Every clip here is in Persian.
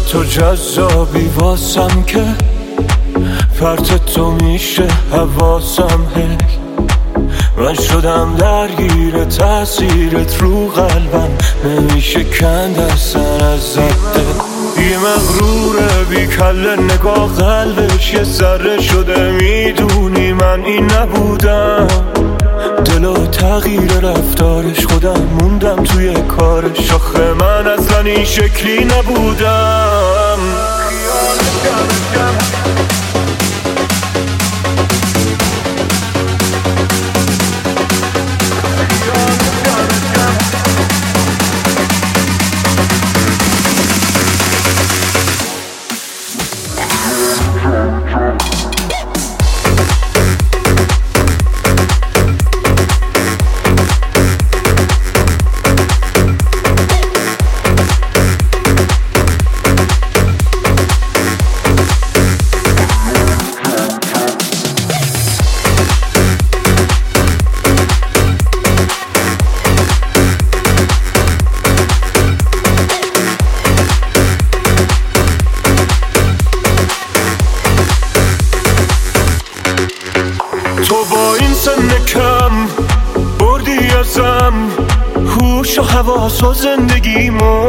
تو جذابی واسم که پرت تو میشه حواسم هی من شدم درگیر تأثیرت رو قلبم نمیشه کند اصلا ازت یه مغروره بی کله نگاه قلبش یه ذره شده میدونی من این نبودم دل و تغییر رفتارش خودم موندم توی کارش آخه من اصلا این شکلی نبودم تو با این سن کم بردی ازم هوش و حواس و زندگیمو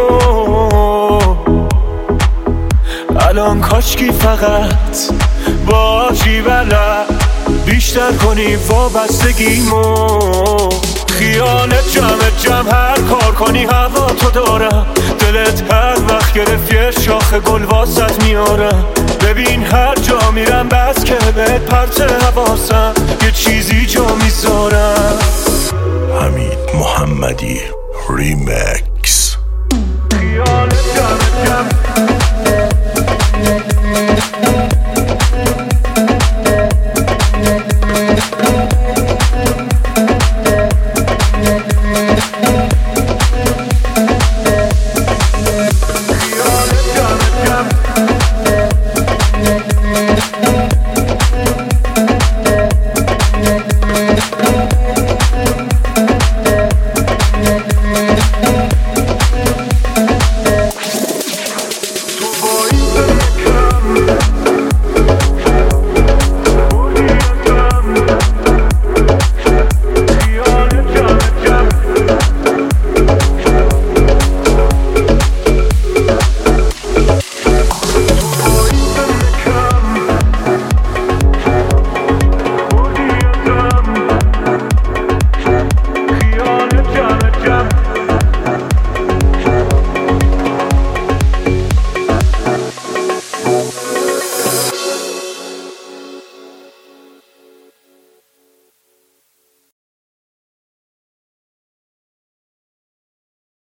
الان کاشکی فقط باشی بلد بیشتر کنی وابستگیمو خیالت جمع هر کار کنی هوا تو دارم دلت هر وقت گرفت یه شاخ گل واسط میارم ببین هر جا میرم بس که بهت پرت حواسم یه چیزی جا میذارم حمید محمدی ریمکس